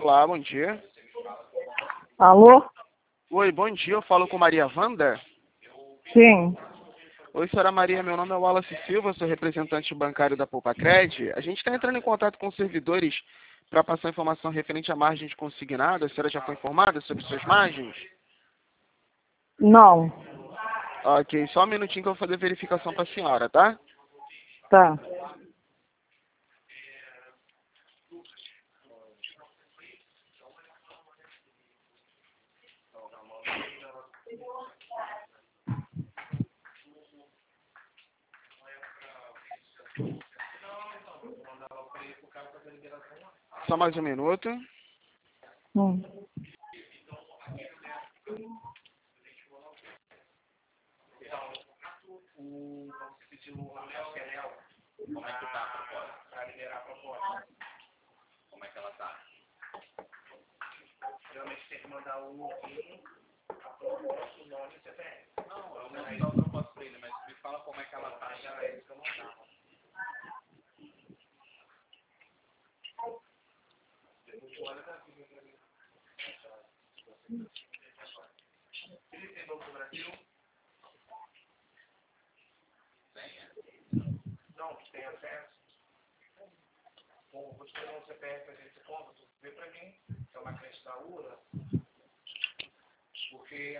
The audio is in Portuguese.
Olá, bom dia. Alô? Oi, bom dia. Eu falo com Maria Wanda. Sim. Oi, senhora Maria. Meu nome é Wallace Silva, sou representante bancário da Poupa-Cred. A gente está entrando em contato com os servidores para passar informação referente à margem de consignado. A senhora já foi informada sobre suas margens? Não. Ok, só um minutinho que eu vou fazer verificação para a senhora, tá? Tá. Só mais um minuto. Hum. Como é que tá a proposta? Para liberar a proposta. Como é que ela tá? Geralmente tem que mandar o login, a proposta, o nome e o CPF. Não, eu não dou a proposta para ele, mas me fala como é que ela tá. Já é isso que eu mandava. Ele tem novo do Brasil? Tem, Não, tem acesso. Bom, vou te pegar um CPF, a gente conta, vê pra mim, é uma creche da URA, porque